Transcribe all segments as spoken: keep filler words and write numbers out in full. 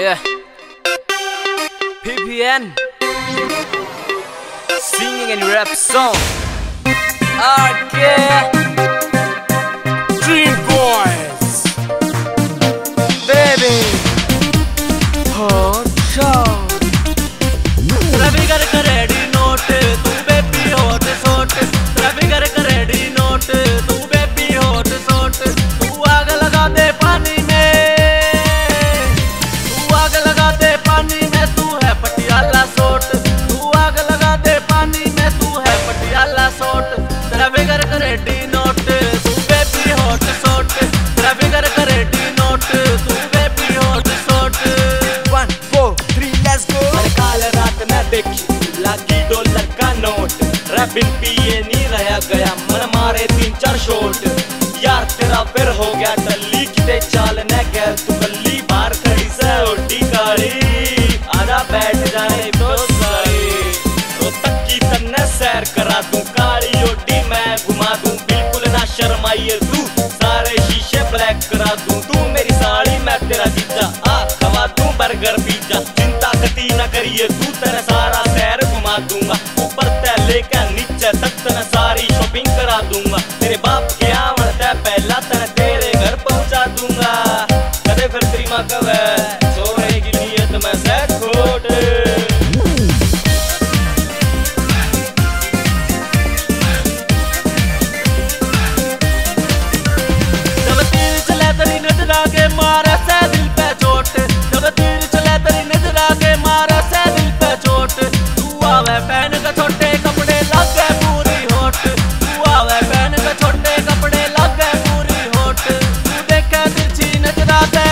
Yeah, P P N singing a rap song. Okay, Dream Boys, baby. Hot shot. रवि कर कर ready note तू baby hot shot. रवि कर कर रेडी नोट तू बेबी हॉट शॉट. तू आग लगा दे पानी में, तू आग लगा दे पानी में. तू है पटियाला शॉट. तू आग लगा दे पानी में. तू है पटियाला शॉट. रवि कर कर रेडी नोट तू बेबी हॉट शॉट. रवि कर कर रेडी नोट तू baby hot shot. one, four, three, let's go. काल रात में देखी लागी डॉलर का नोट. रैपिन पिए नहीं रहा गया मन मारे तीन चार शॉट. यार तेरा फिर हो गया टल्ली किते चाल न गैर तू गली बाहर खड़ी से ओटी काली. आजा बैठ जाए तो सारी तो तक की तन्ने सैर करा दूं. काली ओटी मैं घुमा दूं बिल्कुल ना शर्माइए तू. सारे शीशे ब्लैक करा दूं. तू मेरी साड़ी मैं तेरा जीजा आ खवा दूं बर्गर पिज्जा. चिंता कती न करिए तू तेरा सारा शहर घुमा दूंगा. ऊपर ते लेकर नीचे तक तेरा सारी शॉपिंग करा दूंगा. तेरे बाप के आवण ते पहला तेरे तेरे घर पहुंचा दूंगा. कदे फिर तेरी माँ कवे सोने की नीयत में से खोट. जब तीर चले तेरी नजर आगे मारा से दिल पे चोट. जब तीर चले तेरी नजर आगे मारा से दिल पे चोट. तू आवे पहन के छोटे कपड़े लगे पूरी होट. तू आवे पहन के छोटे कपड़े लगे पूरी होट. तू देखे तिरछी नजर आते,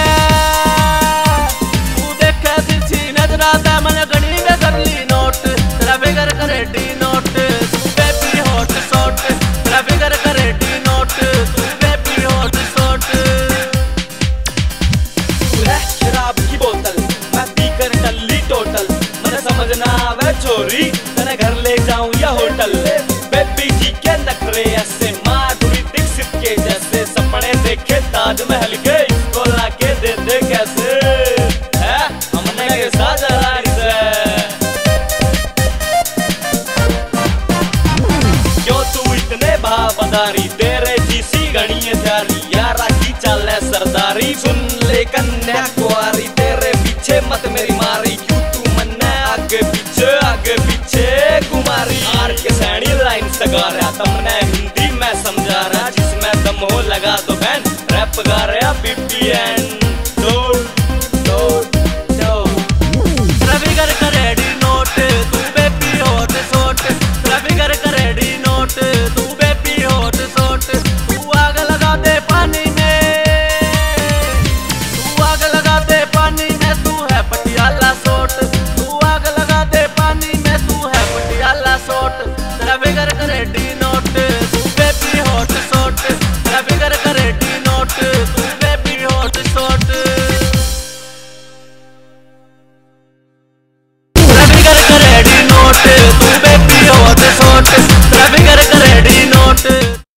तू देखे तिरछी नजर आते. मैंने गणी में कर ली नोट. तेरा फिगर करे डी नोट तू बेबी हॉट शॉट. तेरा फिगर करे डी नोट तू बेबी हॉट शॉट. तू है शराब की बोतल मैं पी कर टल्ली टोटल. मैंने समझना आवे चोरी तेरे घर ले जाऊं या होटल. बेबी जी के नखरे ऐसे माधुरी दीक्षित के जैसे. सपने देखे ताजमहल के इसको लाके दे दे कैसे है हमने के साथ जरारी से. क्यों तू इतने भावदारी तेरे जीसी गणीय थारी. यारा की चाले सरदारी सुन ले कन्या कुआरी. तेरे पीछे मत मेरी मारी क्यों तू मन्ना आगे पीछे आगे पीछे कुमारी. आर के सैनी लाइन सगा रहा तुमने हिंदी में समझा रहा. जिसमें दम हो लगा तो बहन रैप गा रहा पी पी एन.